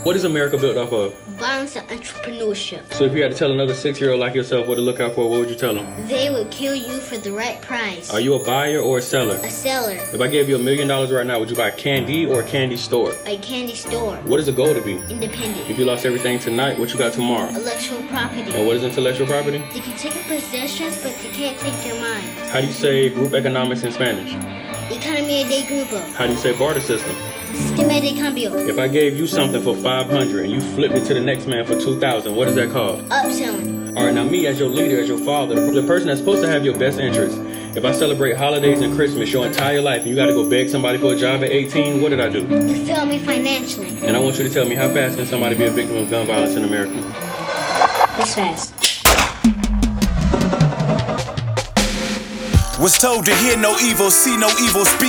What is America built off of? Violence and entrepreneurship. So if you had to tell another 6-year-old like yourself what to look out for, what would you tell them? They will kill you for the right price. Are you a buyer or a seller? A seller. If I gave you $1 million right now, would you buy candy or a candy store? A candy store. What is the goal to be? Independent. If you lost everything tonight, what you got tomorrow? Intellectual property. And what is intellectual property? They can take your possessions, but they can't take your mind. How do you say group economics in Spanish? Economía de grupo. How do you say barter system? Sistema de cambio. If I gave you something for $500 and you flipped it to the next man for $2,000, what is that called? Upselling. All right, now me as your leader, as your father, the person that's supposed to have your best interest. If I celebrate holidays and Christmas your entire life and you got to go beg somebody for a job at 18, what did I do? You failed me financially. And I want you to tell me, how fast can somebody be a victim of gun violence in America? This fast. Was told to hear no evil, see no evil, speak